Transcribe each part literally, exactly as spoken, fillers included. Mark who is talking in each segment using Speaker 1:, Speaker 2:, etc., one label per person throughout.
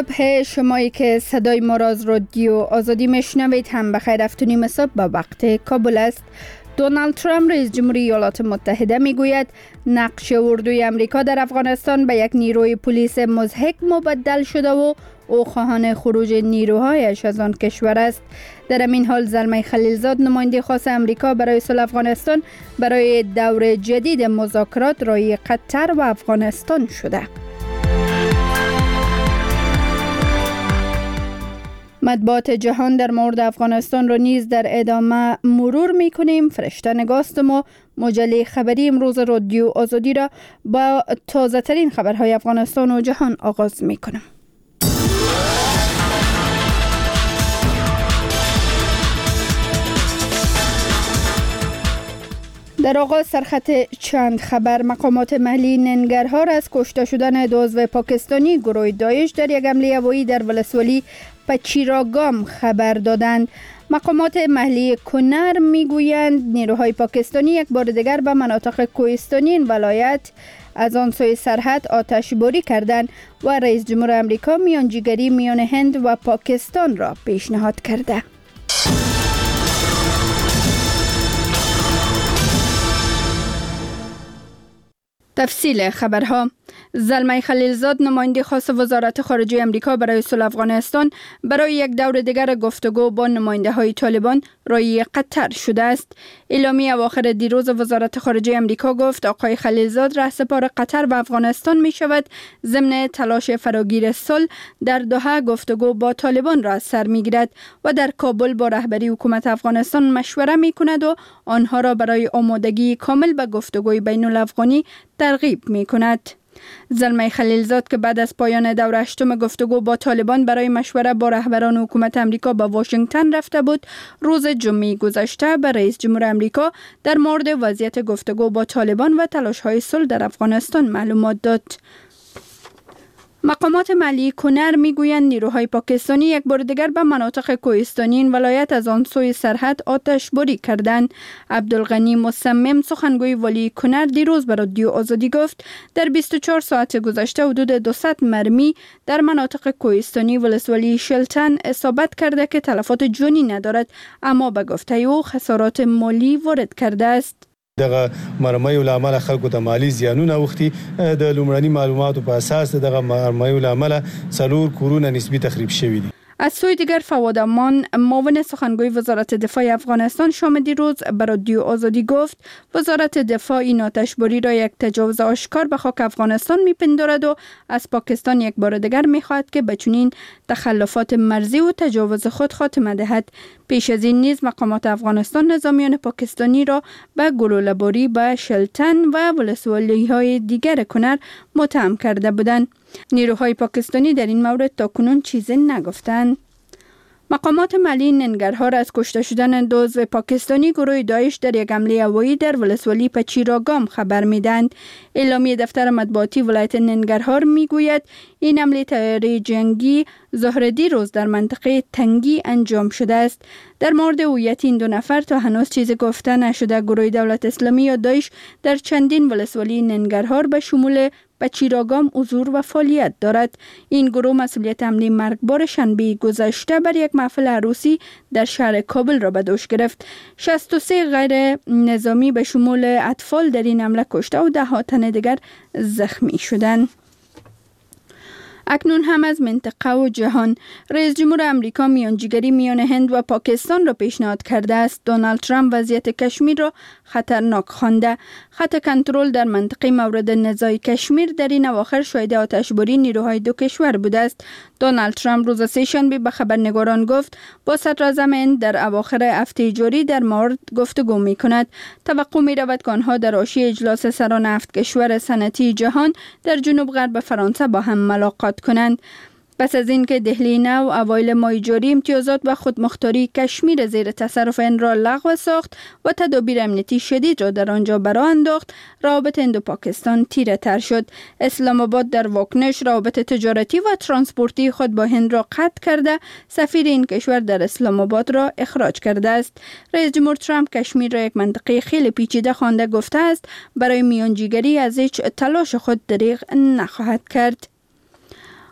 Speaker 1: صبح شمایی که صدای ما را از رادیو آزادی میشنوید هم بخیر. هفت و نیم صبح با وقت کابل است. دونالد ترامپ رئیس جمهوری ایالات متحده میگوید نقش اردوی امریکا در افغانستان به یک نیروی پلیس مضحک مبدل شده و او خواهان خروج نیروهایش از آن کشور است. در همین حال زلمه خلیلزاد نماینده خاص امریکا برای صلح افغانستان برای دور جدید مذاکرات رای قطر و افغانستان شده. مطبوعات جهان در مورد افغانستان را نیز در ادامه مرور می کنیم. فرشته نگاستم و مجله خبری امروز رادیو آزادی را با تازه ترین خبرهای افغانستان و جهان آغاز می کنم. در آغاز سرخط چند خبر. مقامات محلی ننگرهار از کشته شدن دو عضو پاکستانی گروه داعش در یک حمله هوایی در ولسوالی پچیراگام خبر دادند. مقامات محلی کنر میگویند نیروهای پاکستانی یک بار دیگر به مناطق کوهستانی این ولایت از آن سوی سرحد آتشباری کردند و رئیس جمهور امریکا میانجیگری میان هند و پاکستان را پیشنهاد کرده. تفصیل خبرها. زلمه خلیلزاد نماینده خاص وزارت خارجه امریکا برای صلح افغانستان برای یک دور دیگر گفتگو با نماینده های طالبان رای قطر شده است. اعلامیه اواخر دیروز وزارت خارجه امریکا گفت آقای خلیلزاد رهسپار قطر و افغانستان می شود ضمن تلاش فراگیر صلح در دوحه گفتگو با طالبان را از سر می گیرد و در کابل با رهبری حکومت افغانستان مشوره می کند و آنها را برای آمادگی کامل به گفتگوی بین الافغانی ترغیب می کند. زلمه خلیلزاد که بعد از پایان دور هشتم گفتگو با طالبان برای مشوره با رهبران حکومت امریکا به واشنگتن رفته بود، روز جمعه گذشته به رئیس جمهور امریکا در مورد وضعیت گفتگو با طالبان و تلاش‌های صلح در افغانستان معلومات داد. مقامات محلی کنر میگویند نیروهای پاکستانی یک بار دیگر به مناطق کوهستانی این ولایت از آن سوی سرحد آتشباری کردند. عبدالغنی مصمم سخنگوی والی کنر دیروز به رادیو آزادی گفت در بیست و چهار ساعت گذشته حدود دویست مرمی در مناطق کوهستانی ولسوالی شلتن اصابت کرده که تلفات جانی ندارد، اما به گفته او خسارات مالی وارد کرده است.
Speaker 2: دغه مرمۍ ولامل خلکو ته مالی زیانونه وختي د لومړني معلوماتو په اساس دغه مرمۍ ولامل څلور کورونه نسبی تخریب شوي دي.
Speaker 1: از سوی دیگر فواد امان معاون سخنگوی وزارت دفاع افغانستان شام دیروز به رادیو آزادی گفت وزارت دفاع این آتشباری را یک تجاوز آشکار به خاک افغانستان میپندارد و از پاکستان یک بار دیگر میخواهد که به چنین تخلفات مرزی و تجاوز خود خاتمه دهد. پیش از این نیز مقامات افغانستان نظامیان پاکستانی را به گلوله‌باری به شلتن و ولسوالی‌های دیگر کنر متهم کرده بودند. نیروهای پاکستانی در این مورد تاکنون چیزی نگفتند. مقامات محلی ننگرهار از کشته شدن دو عضو پاکستانی گروه داعش در یک حمله هوایی در ولسوالی پچیراگام خبر میدند. اعلامیه دفتر مطبوعاتی ولایت ننگرهار میگوید این حمله طیاره جنگی ظهر دیروز در منطقه تنگی انجام شده است. در مورد هویت این دو نفر تا هنوز چیزی گفته نشده. گروه دولت اسلامی یا داعش در چندین ولسوالی ننگرهار به شمول پچیراگام حضور و فعالیت دارد. این گروه مسئولیت حمله مرگبار شنبه گذشته بر یک محفل عروسی در شهر کابل را به دوش گرفت. شصت و سه غیر نظامی به شمول اطفال در این حمله کشته و ده ها تن دیگر زخمی شدند. اکنون هم از منطقه و جهان. رئیس جمهور امریکا میانجیگری میان هند و پاکستان را پیشنهاد کرده است. دونالد ترامپ وضعیت کشمیر را خطرناک خوانده. خط کنترل در منطقه مورد نزاع کشمیر در این اواخر شاهد آتشباری نیروهای دو کشور بوده است. دونالد ترامپ روز سه‌شنبه به خبرنگاران گفت با صدراعظم هند در اواخر هفته جاری در مورد گفتگو می کند. توقع می رود که آنها در حاشیه اجلاس سران هفت کشور صنعتی جهان در جنوب غرب فرانسه با هم ملاقات کنند. پس از اینکه دهلی نو اوایل ماه جاری امتیازات و خودمختاری کشمیر زیر تصرف هند را لغو ساخت و تدابیر امنیتی شدید را در آنجا برآ انداخت، روابط هند و پاکستان تیره تر شد. اسلام آباد در واکنش روابط تجارتی و ترانسپورتی خود با هند را قطع کرده، سفیر این کشور در اسلام آباد را اخراج کرده است. رئیس جمهور ترامپ کشمیر را یک منطقه خیلی پیچیده خوانده، گفته است برای میانجیگری از هیچ تلاش خود دریغ نخواهد کرد.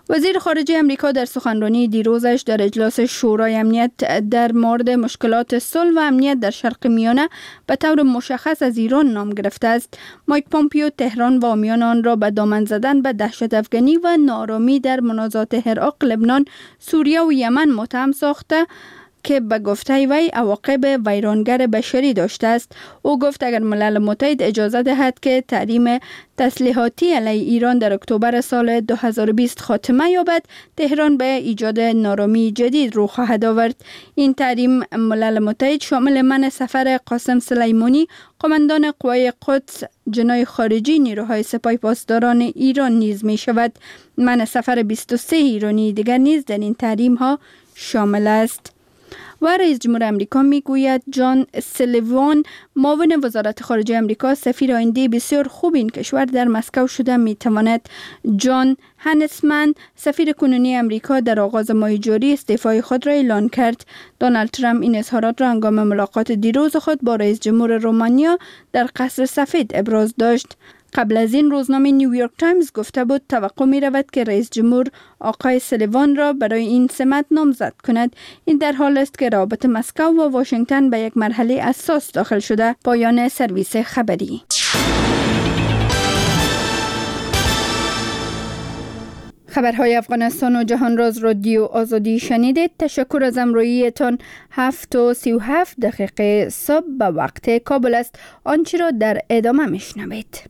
Speaker 1: وزیر خارجه امریکا در سخنرانی دیروزش در اجلاس شورای امنیت در مورد مشکلات صلح و امنیت در شرق میانه به طور مشخص از ایران نام گرفته است. مایک پومپیو تهران و حامیان آن را به دامن زدن به دهشت افغانی و نارامی در منازعات عراق، لبنان، سوریه و یمن متهم ساخته که به گفته وی عواقب ویرانگر بشری داشته است. او گفت اگر ملل متحد اجازه دهد که تحریم تسلیحاتی علیه ایران در اکتبر سال دو هزار و بیست خاتمه یابد، تهران به ایجاد نارامی جدید رو خواهد آورد. این تحریم ملل متحد شامل منع سفر قاسم سلیمانی، قماندان قوای قدس جنای خارجی نیروهای سپاه پاسداران ایران نیز می شود. منع سفر بیست و سه ایرانی دیگر نیز در این تحریم ها شامل است. و رئیس جمهور امریکا می گوید جان سلیوان، معاون وزارت خارجه امریکا، سفیر آینده بسیار خوب این کشور در مسکو شده می تواند. جان هنسمن، سفیر کنونی امریکا، در آغاز ماه جاری استعفای خود را اعلان کرد. دونالد ترامپ این اظهارات را هنگام ملاقات دیروز خود با رئیس جمهور رومانیا در قصر سفید ابراز داشت. قبل از این روزنامه نیویورک تایمز گفته بود توقع می رود که رئیس جمهور آقای سلیوان را برای این سمت نامزد کند. این در حال است که روابط مسکو و واشنگتن به یک مرحله حساس داخل شده. پایان سرویس خبری. خبرهای افغانستان و جهان راز رادیو آزادی شنیدید. تشکر از همراهیتان. هفت و سی و هفت دقیقه صبح به وقت کابل است. آنچه را در ادامه میشنوید.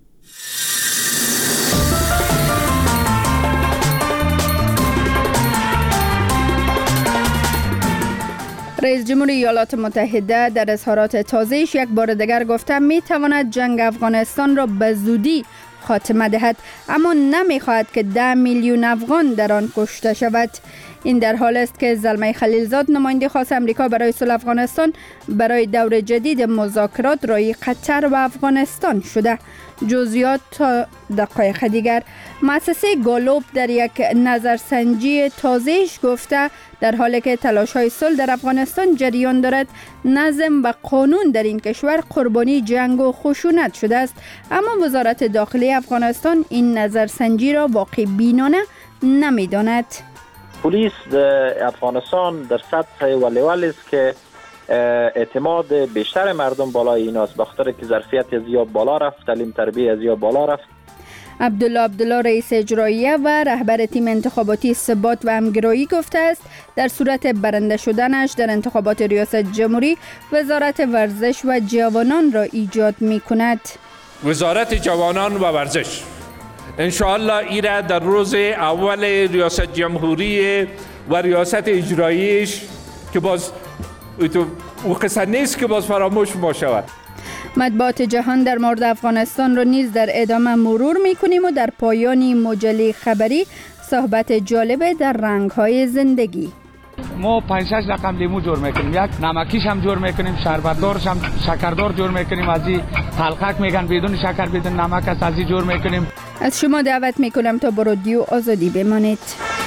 Speaker 1: رئیس جمهور ایالات متحده در اظهارات تازه‌اش یک بار دیگر گفته می تواند جنگ افغانستان را به زودی خاتمه دهد، اما نمی خواهد که ده میلیون افغان در آن کشته شود. این در حال است که زلمه خلیلزاد، نماینده خاص امریکا برای صلح افغانستان، برای دور جدید مذاکرات رای قطر و افغانستان شده. جزئیات تا دقایق دیگر. مؤسسه گالوب در یک نظرسنجی تازه‌اش گفته در حالی که تلاش‌های صلح در افغانستان جریان دارد، نظم و قانون در این کشور قربانی جنگ و خشونت شده است. اما وزارت داخلی افغانستان این نظرسنجی را واقع بینانه نمی‌داند.
Speaker 3: پلیس در افغانستان در سطح ولی ولی است که اعتماد بیشتر مردم بالای این است، بخاطر که ظرفیت از یا بالا رفت، تعلیم تربیت از یا بالا رفت.
Speaker 1: عبدالله عبدالله رئیس اجراییه و رهبر تیم انتخاباتی ثبات و همگرایی گفته است در صورت برنده شدنش در انتخابات ریاست جمهوری وزارت ورزش و جوانان را ایجاد می کند.
Speaker 4: وزارت جوانان و ورزش انشاءالله ایره در روز اول ریاست جمهوری و ریاست اجراییش که باز او قصه نیست که باز فراموش ما شود.
Speaker 1: مطبوعات جهان در مورد افغانستان را نیز در ادامه مرور می کنیم و در پایان مجله خبری صحبت جالب در رنگ‌های زندگی.
Speaker 5: ما پنج شش رقم لیمو جور میکنیم، یک نمکیش هم جور میکنیم، شربتدارش هم شکردار جور میکنیم، از این حلقک میگن بدون شکر بدون نمک است، از این جور میکنیم.
Speaker 1: از شما دعوت میکنم تا با رادیو آزادی بمانید.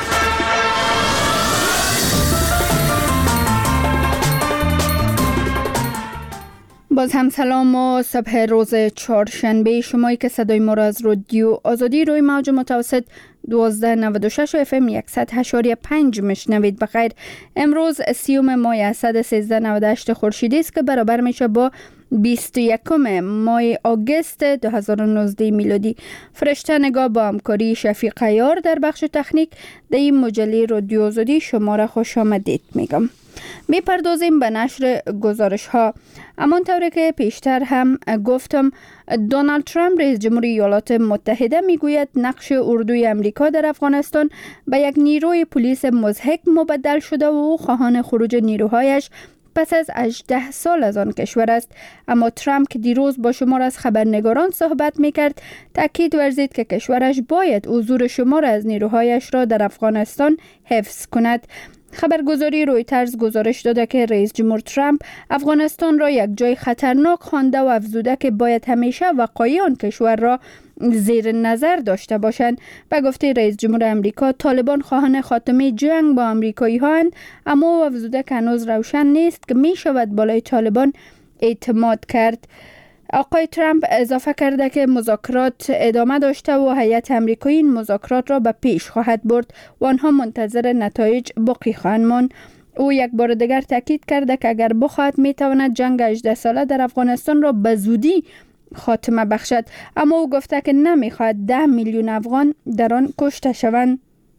Speaker 1: باز هم سلام و صبح روز چهارشنبه. شمایی که صدای ما را از رادیو آزادی روی موج متوسط دوازده نود و شش اف ام صد و هشت و پنج میشنوید. بخیر. امروز سیوم ماه اسد سیزده نود و هشت خورشیدی است که برابر میشه با بیست و یکم ماه آگوست دو هزار و نوزده میلادی. فرشته نگاه با همکاری شفیق عیار در بخش تکنیک در این مجله رادیو آزادی شما را خوش آمدید میگم. می پردازیم به نشر گزارش ها. امان طوری که پیشتر هم گفتم، دونالد ترامپ رئیس جمهور ایالات متحده می گوید نقش اردوی امریکا در افغانستان به یک نیروی پلیس مضحک مبدل شده و او خواهان خروج نیروهایش پس از هجده سال از آن کشور است. اما ترامپ که دیروز با شمار از خبرنگاران صحبت می کرد، تاکید ورزید که کشورش باید حضور شمار از نیروهایش را در افغانستان حفظ کند. خبرگزاری رویترز گزارش داده که رئیس جمهور ترامپ افغانستان را یک جای خطرناک خوانده و افزوده که باید همیشه وقایع آن کشور را زیر نظر داشته باشند. به گفته رئیس جمهور امریکا، طالبان خواهان خاتمه جنگ با امریکایی هستند، اما او افزوده که هنوز روشن نیست که می شود بالای طالبان اعتماد کرد. آقای ترامپ اضافه کرده که مذاکرات ادامه داشته و هیئت آمریکایی این مذاکرات را به پیش خواهد برد و آنها منتظر نتایج باقی خواهند ماند. او یک بار دیگر تاکید کرده که اگر بخواهد میتواند جنگ هجده ساله در افغانستان را به زودی خاتمه بخشد، اما او گفته که نمیخواهد ده میلیون افغان در آن کشته شوند.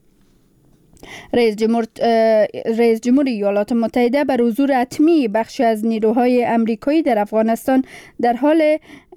Speaker 1: رئیس جمهور رئیس جمهور ایالات متحده بر حضور حتمی بخشی از نیروهای آمریکایی در افغانستان در حال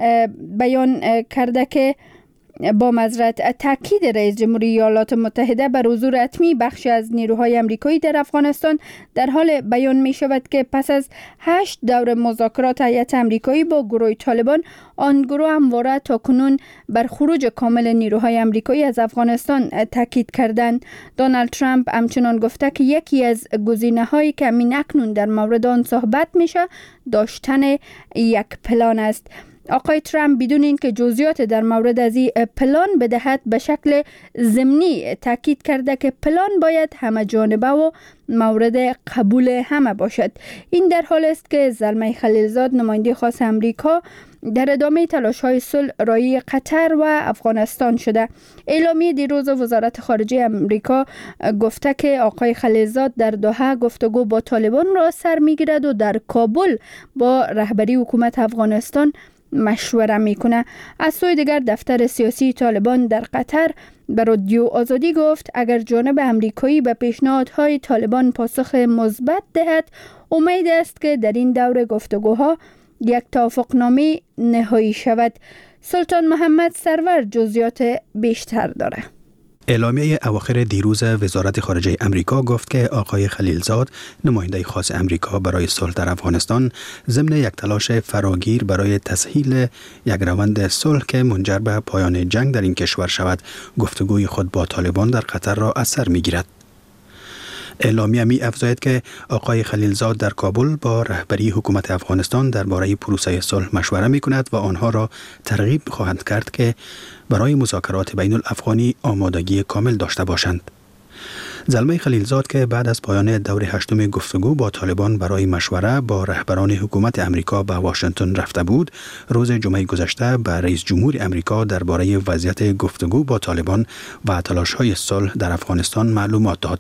Speaker 1: بیان کرده که با معذرت تاکید رئیس جمهوری ایالات متحده بر حضور حتمی بخشی از نیروهای آمریکایی در افغانستان در حال بیان می شود که پس از هشت دور مذاکرات هیئت آمریکایی با گروه طالبان، آن گروه همواره تاکنون بر خروج کامل نیروهای آمریکایی از افغانستان تاکید کردند. دونالد ترامپ همچنان گفته که یکی از گزینه‌هایی که همین اکنون در مورد آن صحبت میشه داشتن یک پلان است. آقای ترامپ بدون اینکه جزئیات در مورد از این پلان بدهد به شکل ضمنی تاکید کرده که پلان باید همه جانبه و مورد قبول همه باشد. این در حال است که زلمه خلیلزاد نماینده خاص امریکا در ادامه تلاش‌های صلح رای قطر و افغانستان شده. اعلامیه دیروز وزارت خارجه امریکا گفته که آقای خلیلزاد در دوحه گفتگو با طالبان را سر می‌گیرد و در کابل با رهبری حکومت افغانستان مشوره میکنه. از سوی دیگر دفتر سیاسی طالبان در قطر به رادیو آزادی گفت اگر جانب امریکایی به پیشنهادهای طالبان پاسخ مثبت دهد، امید است که در این دور گفتگوها یک توافقنامه نهایی شود. سلطان محمد سرور جزئیات بیشتر داره.
Speaker 6: اعلامیه اواخر دیروز وزارت خارجه امریکا گفت که آقای خلیلزاد نماینده خاص امریکا برای صلح در افغانستان ضمن یک تلاش فراگیر برای تسهیل یک روند صلح که منجر به پایان جنگ در این کشور شود، گفتگوی خود با طالبان در قطر را از سر می‌گیرد. اعلامیه می افزاید که آقای خلیلزاد در کابل با رهبری حکومت افغانستان درباره پروسه صلح مشوره می کند و آنها را ترغیب خواهند کرد که برای مذاکرات بین الافغانی آمادگی کامل داشته باشند. زلمه خلیلزاد که بعد از پایان دور هشتم گفتگو با طالبان برای مشوره با رهبران حکومت امریکا به واشنگتن رفته بود، روز جمعه گذشته به رئیس جمهور امریکا درباره وضعیت گفتگو با طالبان و تلاش‌های صلح در افغانستان معلومات داد.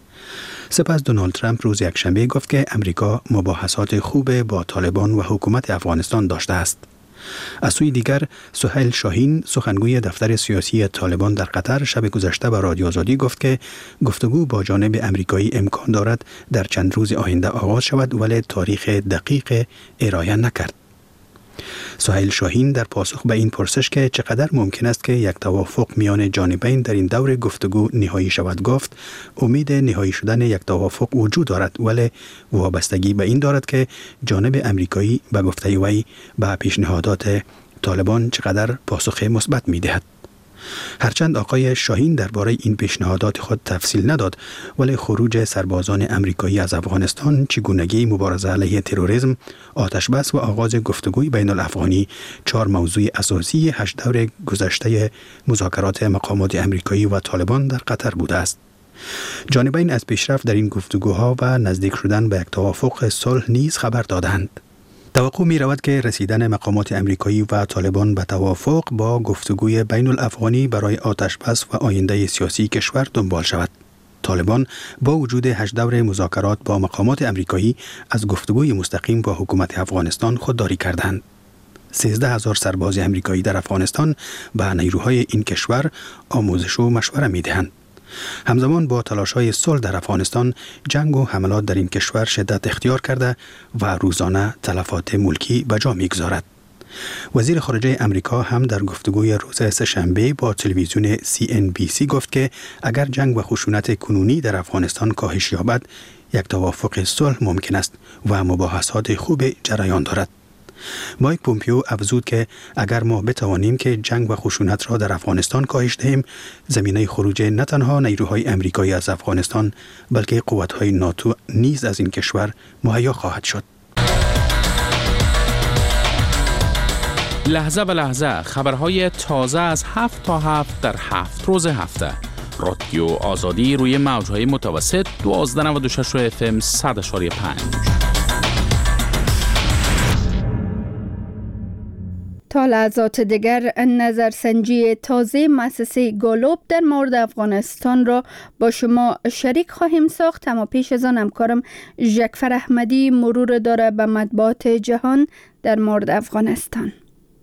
Speaker 6: سپس دونالد ترامپ روز یکشنبه گفت که امریکا مباحثات خوب با طالبان و حکومت افغانستان داشته است. از سوی دیگر سهیل شاهین سخنگوی دفتر سیاسی طالبان در قطر شب گذشته به رادیو آزادی گفت که گفتگو با جانب امریکایی امکان دارد در چند روز آینده آغاز شود، ولی تاریخ دقیق ارائه نکرد. سهیل شاهین در پاسخ به این پرسش که چقدر ممکن است که یک توافق میان جانبین در این دور گفتگو نهایی شود گفت امید نهایی شدن یک توافق وجود دارد، ولی وابستگی به این دارد که جانب امریکایی به گفته وی به پیشنهادات طالبان چقدر پاسخ مثبت می‌دهد. هرچند آقای شاهین درباره این پیشنهادات خود تفصیل نداد، ولی خروج سربازان امریکایی از افغانستان، چگونگی مبارزه علیه تروریسم، آتش بس و آغاز گفتگوی بین الافغانی چهار موضوع اساسی هشت دور گذشته مذاکرات مقامات امریکایی و طالبان در قطر بوده است. جانبین از پیشرفت در این گفتگوها و نزدیک شدن به یک توافق صلح نیز خبر دادند. توقع می رود که رسیدن مقامات امریکایی و طالبان به توافق با گفتگوی بین الافغانی برای آتش بس و آینده سیاسی کشور دنبال شود. طالبان با وجود هشت دور مذاکرات با مقامات امریکایی از گفتگوی مستقیم با حکومت افغانستان خودداری کردند. سیزده هزار سرباز امریکایی در افغانستان به نیروهای این کشور آموزش و مشوره می دهند. همزمان با تلاش‌های صلح در افغانستان، جنگ و حملات در این کشور شدت اختیار کرده و روزانه تلفات ملکی به جا می‌گذارد. وزیر خارجه امریکا هم در گفتگوی روز سه‌شنبه با تلویزیون سی ان بی سی گفت که اگر جنگ و خشونت کنونی در افغانستان کاهش یابد، یک توافق صلح ممکن است و مباحثات خوب جریان دارد. مایک پومپیو افزود که اگر ما بتوانیم که جنگ و خشونت را در افغانستان کاهش دهیم، زمینه خروج نه تنها نیروهای امریکایی از افغانستان بلکه قوت‌های ناتو نیز از این کشور مهیا خواهد شد.
Speaker 7: لحظه به لحظه خبرهای تازه از هفت تا هفت در هفت روز هفته. رادیو آزادی روی موج‌های متوسط دوازده نود و شش اف ام صد و پنج.
Speaker 1: تا لحظات دیگر نظرسنجی تازه مؤسسه گالوب در مورد افغانستان را با شما شریک خواهیم ساخت، اما پیش از آن همکارم ژکفر احمدی مرور داره به مطبوعات جهان در مورد افغانستان.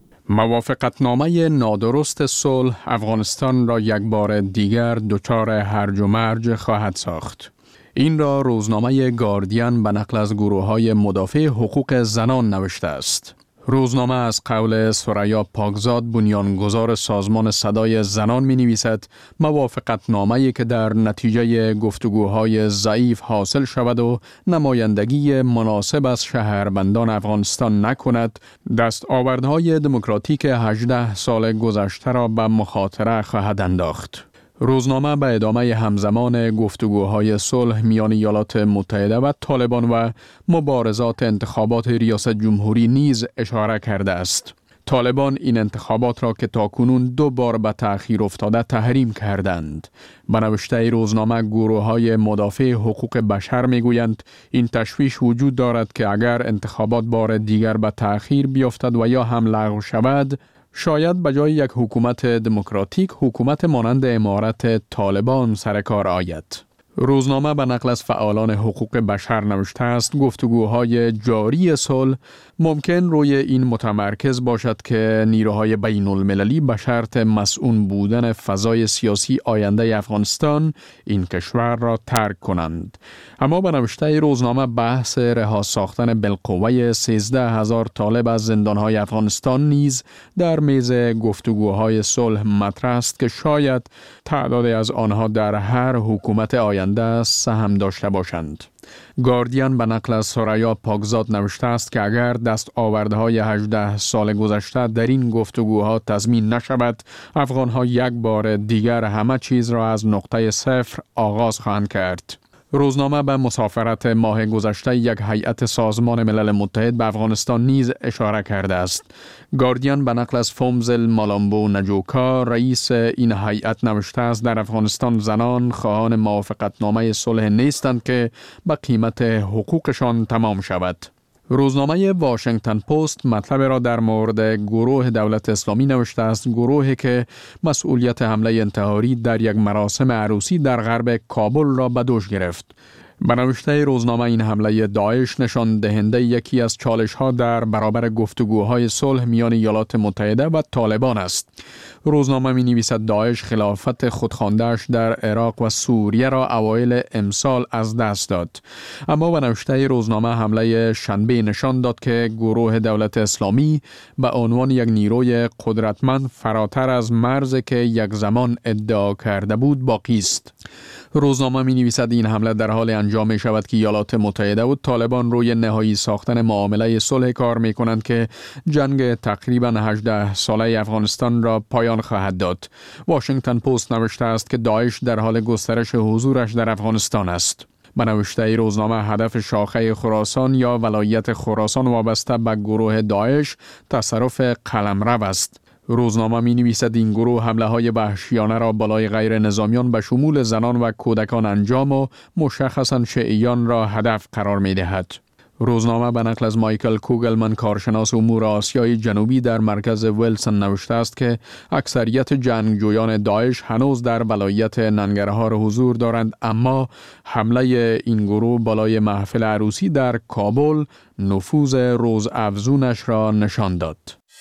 Speaker 8: موافقتنامه نادرست صلح افغانستان را یک بار دیگر دچار هرج و مرج خواهد ساخت. این را روزنامه گاردین به نقل از گروه‌های مدافع حقوق زنان نوشته است. روزنامه از قول ثریا پاکزاد بنیانگذار سازمان صدای زنان می نویسد موافقتنامه‌ای که در نتیجه گفتگوهای ضعیف حاصل شود و نمایندگی مناسب از شهروندان افغانستان نکند، دستاوردهای دموکراتیک هجده سال گذشته را به مخاطره خواهد انداخت. روزنامه به ادامه همزمان گفتگوهای صلح میان ایالات متحده و طالبان و مبارزات انتخابات ریاست جمهوری نیز اشاره کرده است. طالبان این انتخابات را که تاکنون دو بار به تأخیر افتاده تحریم کردند. به نوشته روزنامه گروه‌های مدافع حقوق بشر میگویند این تشویش وجود دارد که اگر انتخابات بار دیگر به تأخیر بیفتد و یا هم لغو شود، شاید به جای یک حکومت دموکراتیک حکومت مانند امارت طالبان سر کار آید. روزنامه به نقل از فعالان حقوق بشر نوشته است گفتگوهای جاری صلح ممکن روی این متمرکز باشد که نیروهای بین المللی به شرط مسئول بودن فضای سیاسی آینده افغانستان این کشور را ترک کنند. اما به نوشته روزنامه بحث رها ساختن بالقوه سیزده هزار طالب از زندانهای افغانستان نیز در میز گفتگوهای صلح مطرح است که شاید تعدادی از آنها در هر حکومت آینده سهم داشته باشند. گاردین به نقل از ثریا پاکزاد نوشته است که اگر دستاوردهای هجده سال گذشته در این گفتگوها تضمین نشود، افغانها یک بار دیگر همه چیز را از نقطه صفر آغاز خواهند کرد. روزنامه به مسافرت ماه گذشته یک هیئت سازمان ملل متحد به افغانستان نیز اشاره کرده است. گاردین به نقل از فومزل مالامبو نجوکا رئیس این هیئت نوشته است در افغانستان زنان خواهان موافقتنامه صلح نیستند که به قیمت حقوقشان تمام شود. روزنامه واشنگتن پست مطلب را در مورد گروه دولت اسلامی نوشته است، گروهی که مسئولیت حمله انتحاری در یک مراسم عروسی در غرب کابل را به دوش گرفت. به نوشته روزنامه این حمله داعش نشان دهنده یکی از چالش ها در برابر گفتگوهای صلح میان ایالات متحده و طالبان است. روزنامه می نویسد داعش خلافت خودخوانده‌اش در عراق و سوریه را اوایل امسال از دست داد. اما به نوشته روزنامه حمله شنبه نشان داد که گروه دولت اسلامی به عنوان یک نیروی قدرتمند فراتر از مرزی که یک زمان ادعا کرده بود باقی است. روزنامه می نویسد این حمله در حال انجام می شود که ایالات متحده و طالبان روی نهایی ساختن معامله صلح کار می کنند که جنگ تقریباً هجده ساله افغانستان را پایان خواهد داد. واشنگتن پست نوشته است که داعش در حال گسترش حضورش در افغانستان است. به نوشته روزنامه هدف شاخه خراسان یا ولایت خراسان وابسته به گروه داعش تصرف قلمرو است. روزنامه می نویسد این گروه حمله های وحشیانه را بالای غیر نظامیان به شمول زنان و کودکان انجام و مشخصاً شیعیان را هدف قرار می دهد. روزنامه به نقل از مایکل کوگلمن کارشناس امور آسیای جنوبی در مرکز ویلسون نوشته است که اکثریت جنگجویان داعش هنوز در ولایت ننگرهار حضور دارند، اما حمله این گروه بالای محفل عروسی در کابل نفوذ روزافزونش را نشان داد.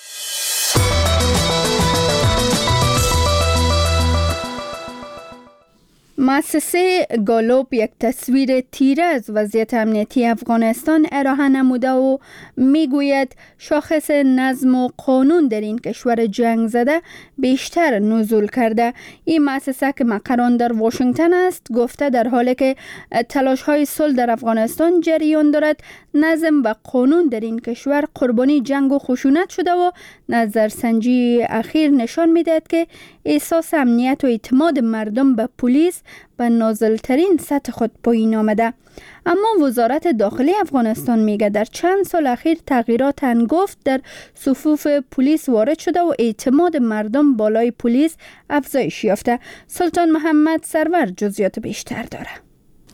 Speaker 1: مؤسسه گالوب یک تصویر تیره از وضعیت امنیتی افغانستان ارائه نموده و میگوید شاخص نظم و قانون در این کشور جنگ زده بیشتر نزول کرده. این مؤسسه که مقران در واشنگتن است گفته در حالی که تلاش های صلح در افغانستان جریان دارد، نظم و قانون در این کشور قربانی جنگ و خشونت شده و نظرسنجی اخیر نشان میدهد که احساس امنیت و اعتماد مردم به پلیس به نازلترین سطح خود پایین آمده. اما وزارت داخلی افغانستان میگه در چند سال اخیر تغییرات هنگفت در صفوف پلیس وارد شده و اعتماد مردم بالای پلیس افزایش یافته. سلطان محمد سرور جزئیات بیشتر داره.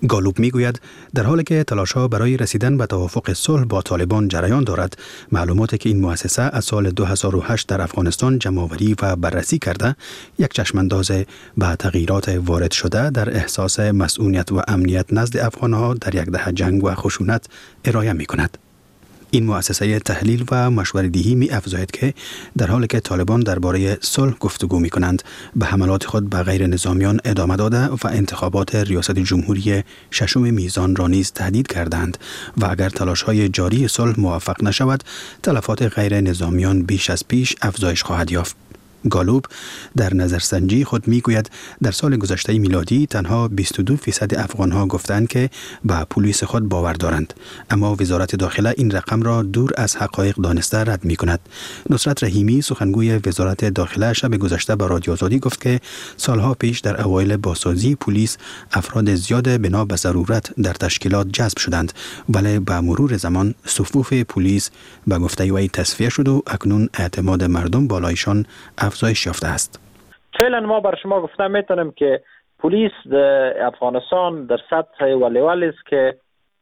Speaker 6: گالوب میگوید در حالی که تلاش‌ها برای رسیدن به توافق صلح با طالبان جریان دارد، معلوماتی که این مؤسسه از سال دو هزار و هشت در افغانستان جمع‌آوری و بررسی کرده، یک چشمانداز به تغییرات وارد شده در احساس مسئولیت و امنیت نزد افغان‌ها در یک دهه جنگ و خشونت ارائه می‌کند. این مؤسسه تحلیل و مشوره‌دهی می افزاید که در حالی که طالبان درباره صلح گفتگو می کنند، به حملات خود به غیر نظامیان ادامه داده و انتخابات ریاست جمهوری ششم میزان را نیز تهدید کردند و اگر تلاش‌های جاری صلح موفق نشود، تلفات غیر نظامیان بیش از پیش افزایش خواهد یافت. گالوب در نظرسنجی خود میگوید در سال گذشته میلادی تنها بیست و دو فیصد افغان‌ها گفتند که به پلیس خود باور دارند، اما وزارت داخله این رقم را دور از حقایق دانسته رد می‌کند. نصرت رحیمی سخنگوی وزارت داخله شب گذشته به رادیو آزادی گفت که سالها پیش در اوایل بازسازی پلیس افراد زیاد بنا به ضرورت در تشکیلات جذب شدند، ولی به مرور زمان صفوف پلیس به گفته وی تصفیه شد و اکنون اعتماد مردم بالایشان افزایش یافته است.
Speaker 3: فعلا ما بر شما گفتم میتونم که پلیس در افغانستان در سطح ولیولی است که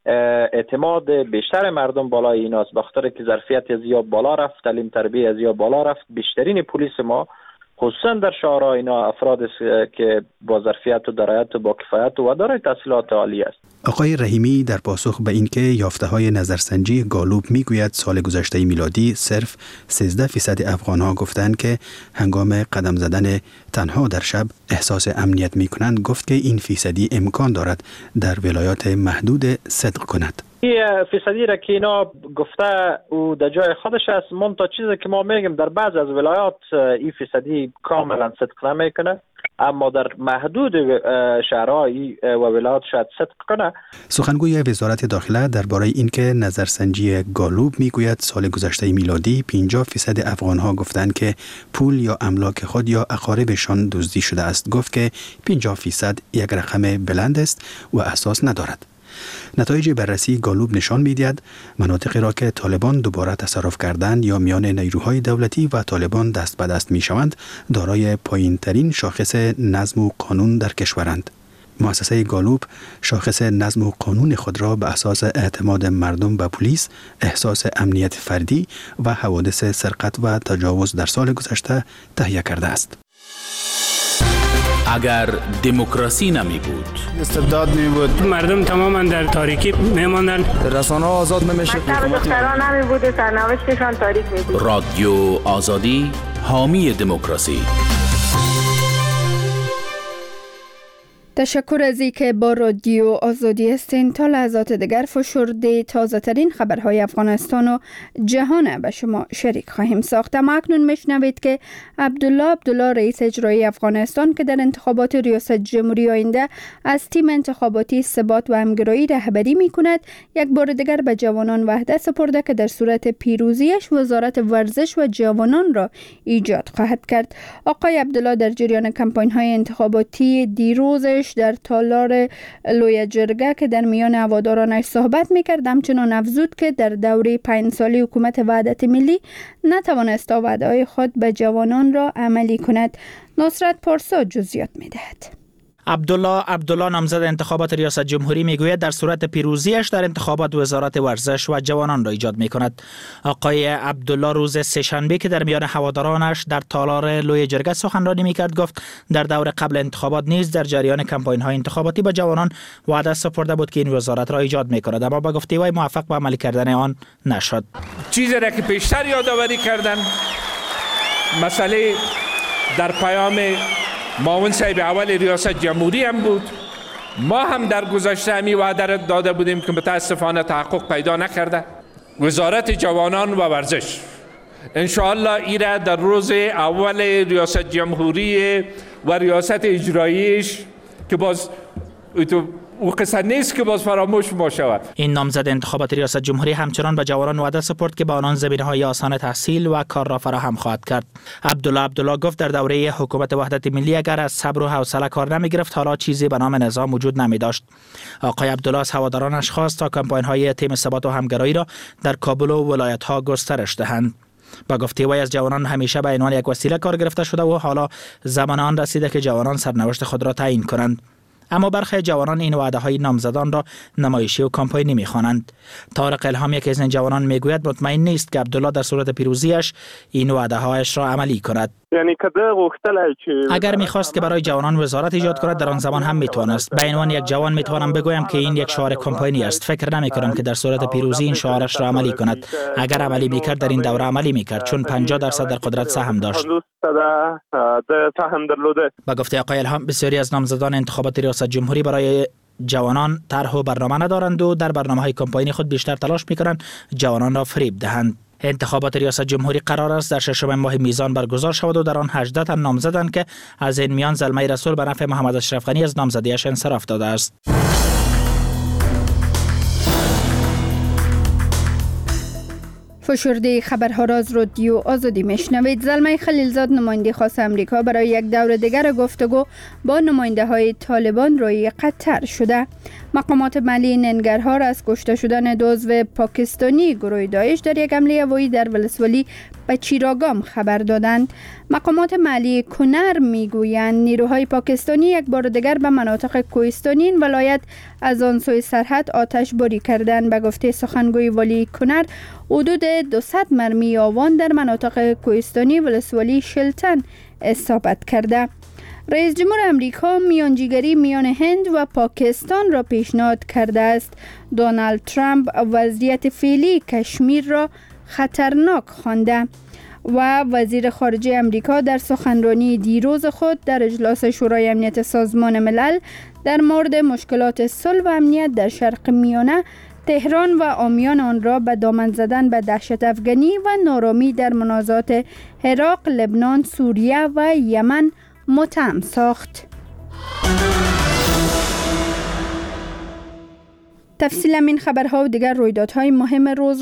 Speaker 3: اعتماد بیشتر مردم بالای ایناست، بخاطر که ظرفیت از یا بالا رفت، تعلیم تربیت از یا بالا رفت. بیشترین پلیس ما خصوصا در شهرها اینا افراد است که با ظرفیت و درایت و با کفایت و دارای تحصیلات عالی است.
Speaker 6: آقای رحیمی در پاسخ به اینکه یافته‌های نظرسنجی گالوب میگوید سال گذشته میلادی صرف سیزده فیصد افغان‌ها گفتند که هنگام قدم زدن تنها در شب احساس امنیت می‌کنند، گفت که این فیصدی امکان دارد در ولایات محدود صدق کند.
Speaker 3: این فیصدی را که اینا گفته او در جای خودش است، منتها چیزی که ما میگیم در بعض از ولایات این فیصدی کاملا صدق نمیکنه، اما در محدود شهرهای و ولایات شاید صدق کنه.
Speaker 6: سخنگوی وزارت داخله درباره اینکه نظرسنجی گالوب میگوید سال گذشته میلادی پنجاه فیصد افغان‌ها گفتند که پول یا املاک خود یا اقاربشان دزدی شده است، گفت که پنجاه فیصد یک رقم بلند است و اساس ندارد. نتایج بررسی گالوب نشان می‌دهد مناطقی را که طالبان دوباره تصرف کردند یا میان نیروهای دولتی و طالبان دست به دست می‌شوند، دارای پایین‌ترین شاخص نظم و قانون در کشورند. مؤسسه گالوب شاخص نظم و قانون خود را به اساس اعتماد مردم به پلیس، احساس امنیت فردی و حوادث سرقت و تجاوز در سال گذشته تهیه کرده است.
Speaker 7: اگر دموکراسی نمی بود،
Speaker 9: استبداد می بود، مردم تماما در تاریکی می ماندند، رسانه‌ها آزاد نمی شد،
Speaker 10: دختران نمی بود، سرنوشتشان تاریک می بود.
Speaker 7: رادیو آزادی حامی دموکراسی.
Speaker 1: تشکر از اینکه با رادیو آزادی هستین. تا لحظات دیگر فشرده تازه ترین خبرهای افغانستان و جهان به شما شریک خواهیم ساخت. اما اکنون میشنوید که عبدالله عبدالله رئیس اجرایی افغانستان که در انتخابات ریاست جمهوری آینده از تیم انتخاباتی ثبات و همگرایی رهبری می کند، یک بار دیگر به جوانان وعده سپرده که در صورت پیروزیش وزارت ورزش و جوانان را ایجاد خواهد کرد. آقای عبدالله در جریان کمپاین های انتخاباتی دیروزش در تالار لوی جرگه که در میان هوادارانش صحبت میکرد، همچنان افزود که در دوره پنج سالی حکومت وحدت ملی نتوانست وعده‌های خود به جوانان را عملی کند. نصرت پارسا جزئیات میدهد.
Speaker 11: عبدالله عبدالله نامزد انتخابات ریاست جمهوری میگوید در صورت پیروزیش در انتخابات وزارت ورزش و جوانان را ایجاد میکند. آقای عبدالله روز سه‌شنبه که در میان هوادارانش در تالار لوی جرگه سخنرانی میکرد گفت در دور قبل انتخابات نیز در جریان کمپاین های انتخاباتی به جوانان وعده سپرده بود که این وزارت را ایجاد میکند، اما با گفته وی موفق به عملی کردن آن نشد.
Speaker 4: چیزی را که پیشتر یادآوری کردن، مسئله در پیام معاون صاحب اول ریاست جمهوری هم بود. ما هم در گذشته همی وعده را داده بودیم که متاسفانه تحقق پیدا نکرده. وزارت جوانان و ورزش انشاءالله ایره در روز اول ریاست جمهوری و ریاست اجراییش که باز تو او قصه نیست که باز فراموش ما شود.
Speaker 11: این نامزد انتخابات ریاست جمهوری همچنان به جوانان وعده سپرد که به آنان زمینه‌های آسان تحصیل و کار را فراهم خواهد کرد. عبدالله عبدالله گفت در دوره حکومت وحدت ملی اگر از صبر و حوصله کار نمی گرفت حالا چیزی به نام نظام وجود نمی داشت. آقای عبدالله از هوادارانش خواست تا کمپاین‌های تیم ثبات و همگرایی را در کابل و ولایت‌ها گسترش دهند. با گفته وی از جوانان همیشه به عنوان یک وسیله کار گرفته شده و حالا زمان آن رسیده که جوانان سرنوشت خود را تعیین کنند. اما برخی جوانان این وعده‌های نامزدان را نمایشی و کامپاینی می‌خوانند. طارق الهام یکی از این جوانان میگوید مطمئن نیست که عبدالله در صورت پیروزیش این وعده‌هایش را عملی کند.
Speaker 12: یعنی که
Speaker 11: اگر می‌خواست که برای جوانان وزارت ایجاد کند در آن زمان هم می‌توانست. به عنوان یک جوان می‌توانم بگویم که این یک شعار کامپاینی است. فکر نمی‌کنم که در صورت پیروزی این شعارش را عملی کند. اگر عملی می‌کرد در این دوره عملی می‌کرد، چون پنجاه درصد در قدرت سهم داشت. با گفته آقای الهام بسیاری از نامزدان انتخابات ریاست جمهوری برای جوانان طرح و برنامه ندارند و در برنامه‌های کمپاینی خود بیشتر تلاش می‌کنند جوانان را فریب دهند. انتخابات ریاست جمهوری قرار است در ششم ماه میزان برگزار شود و در آن هجده تن نامزدند که از این میان زلمه رسول به نفع محمد اشرف غنی از نامزدیش انصراف داده است.
Speaker 1: فشرده خبرها را از رادیو آزادی میشنوید. زلمه خلیلزاد نماینده خاص امریکا برای یک دور دیگر گفتگو با نماینده های طالبان روی قطر شده. مقامات محلی ننگرهار از کشته شدن دو عضو پاکستانی گروه داعش در یک حمله هوایی در ولسوالی بچیراگام خبر دادند. مقامات محلی کنر میگویند نیروهای پاکستانی یک بار دیگر به مناطق کوهستانی این ولایت از آن سوی سرحد آتش باری کردند. به گفته سخنگوی والی کنر حدود دویست مرمی آوان در مناطق کوهستانی ولسوالی شلتن اصابت کرده. رئیس جمهور امریکا میانجیگری میان هند و پاکستان را پیشنهاد کرده است. دونالد ترامپ وضعیت فعلی کشمیر را خطرناک خوانده و وزیر خارجه امریکا در سخنرانی دیروز خود در اجلاس شورای امنیت سازمان ملل در مورد مشکلات صلح و امنیت در شرق میانه تهران و عامیان آن را به دامن زدن به دهشت افغانی و نارامی در منازعات عراق، لبنان، سوریه و یمن متهم ساخت. تفصیل این خبرها و دیگر رویدادهای مهم روز